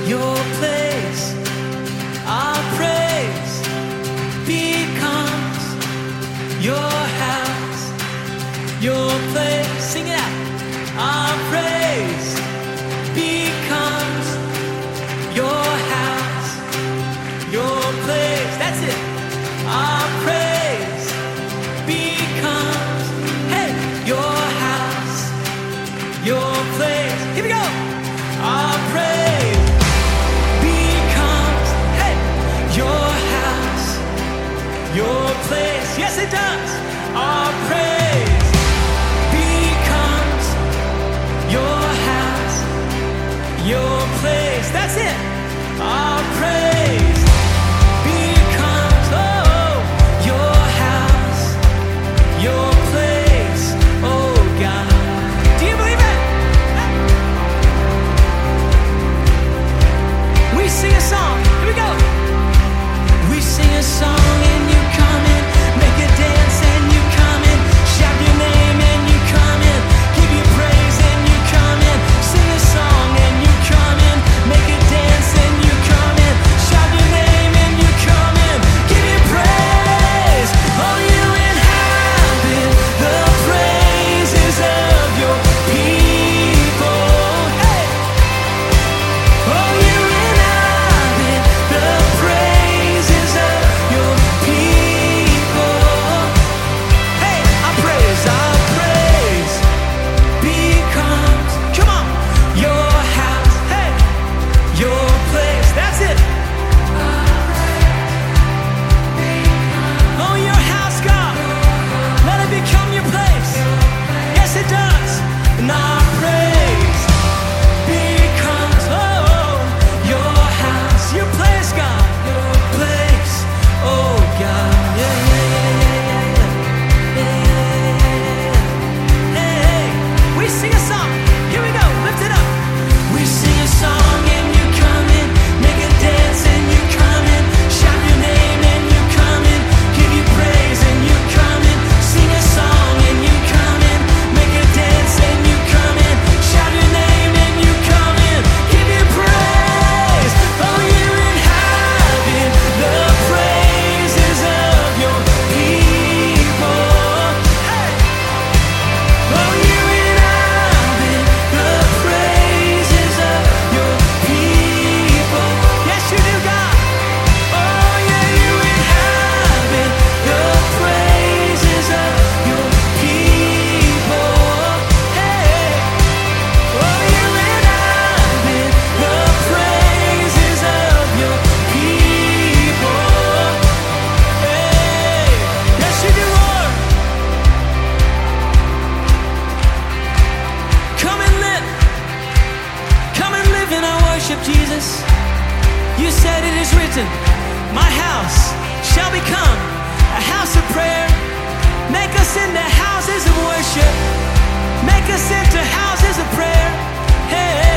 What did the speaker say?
Your place, our praise becomes your house. Your place, sing it out. Our praise becomes your house. Your place, that's it. Our praise becomes, hey, your house. Your place, here we go. Our praise becomes, hey, your house. Your place, yes it does. Our praise becomes your house. Your place, that's it. Our praise becomes, oh, your house. Your place, oh God. Do you believe it? We sing a song, here we go. We sing a song and you come in, make a dance and you come in, shout your name and you come in, give you praise and you come in, sing a song and you come in, make a dance and you come in, shout your name and you come in, give you praise. Oh, you inhabit the praises of your people. Hey! Oh, you inhabit the praises of your people. Hey, our praise becomes, come on, your house. Hey, your place, that's it. Oh, your house, God, let it become your place. Yes, it does. And our praise becomes, oh, your house, your place, God, your place, oh God, yeah, yeah, yeah, yeah, yeah, yeah. Hey, we sing a song, here we go, lift it up. We sing a song and you come in, make a dance and you come in, shout your name and you come in, give you praise and you come in, sing a song and you come in, make a dance and you come in, shout your name and you come in, give you praise. Oh, you inhabit the praises of your people. Hey! Oh, you inhabit the praises of your people. Yes, you do, God. Oh, yeah, you inhabit the praises of your people. Hey! Oh, you inhabit the praises of your people. Hey! Yes, you do, Lord. Come and live in our worship, Jesus. You said it is written, my house shall become a house of prayer. Make us into houses of worship. Make us into houses of prayer. Hey.